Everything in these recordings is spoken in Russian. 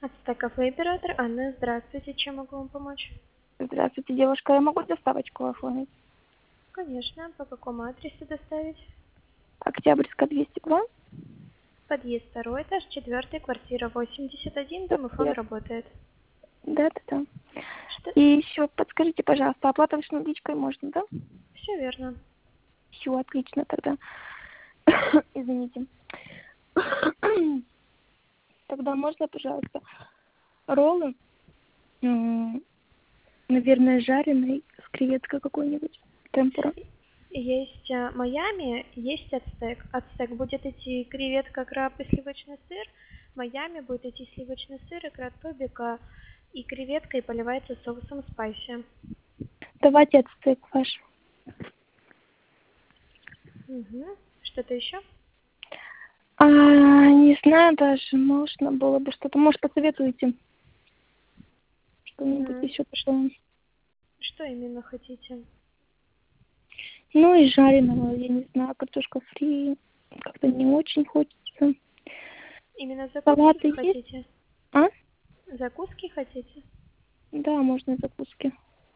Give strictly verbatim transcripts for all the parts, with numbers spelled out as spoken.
Ацтек кафе оператор Анна, здравствуйте, чем могу вам помочь? Здравствуйте, девушка. Я могу доставочку оформить? Конечно, по какому адресу доставить? Октябрьская, двести два. Подъезд второй этаж, четвертый, квартира восемьдесят один, Да, домофон я- работает. да, да, да. Что? И еще подскажите, пожалуйста, оплата с наличкой можно, да? Все верно. Все, отлично тогда. Извините. Тогда можно, пожалуйста, роллы, м, наверное, жареные с креветкой какой-нибудь, темпура. Есть а, Майами, есть ацтек. Ацтек будет идти креветка, краб и сливочный сыр. Майами будет идти сливочный сыр, икра тобика и креветка и поливается соусом спайси. Давайте ацтек ваш. Угу. Что-то еще? А, не знаю даже, можно было бы что-то. Может, посоветуете что-нибудь М, еще ш- такое? Что именно хотите? Ну и жареного, я не знаю, картошка фри как-то не очень хочется. Именно закуски Салаты есть? хотите? А? Закуски хотите? Да, можно и закуски.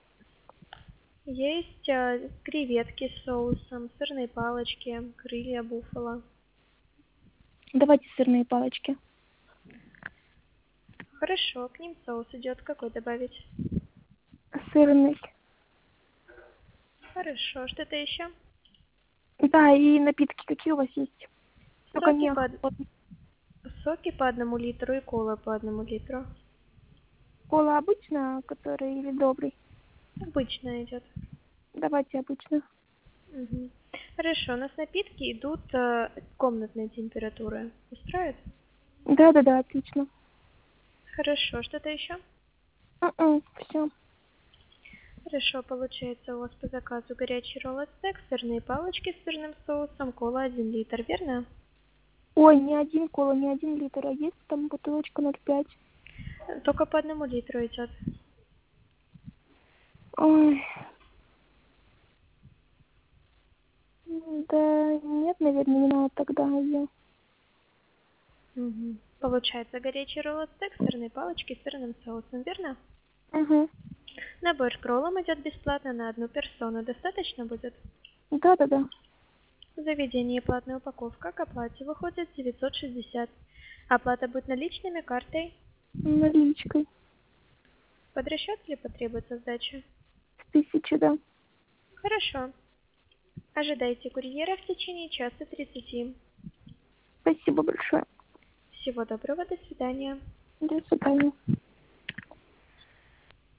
Есть а, креветки с соусом, сырные палочки, крылья буффало. Давайте сырные палочки. Хорошо, к ним соус идет. Какой добавить? Сырный. Хорошо, что-то еще? Да, и напитки какие у вас есть? Только Соки не по, охота. соки по одному литру и кола по одному литру. Кола обычная, который или добрый? Обычно идет. Давайте обычную. Мгм. Хорошо, у нас напитки идут а, комнатной температуры. Устроит? Да-да-да, отлично. Хорошо, что-то еще? Все. Хорошо, получается у вас по заказу горячий ролл ацтек, сырные палочки с сырным соусом, кола один литр, верно? Ой, не один кола, не один литр, а есть там бутылочка ноль пять. Только по одному литру идет. Ой, м, да нет, наверное, не надо тогда ее. Мгм. Получается горячий ролл ацтек, сырные палочки с сырным соусом, верно? Угу. Набор к роллам идет бесплатно на одну персону. Достаточно будет? Да-да-да. В заведении платная упаковка к оплате выходит девятьсот шестьдесят. Оплата будет наличными, картой. Наличкой. Под расчет или потребуется сдача? С тысячи, да. Хорошо. Ожидайте курьера в течение часа тридцати. Спасибо большое. Всего доброго, до свидания. До свидания.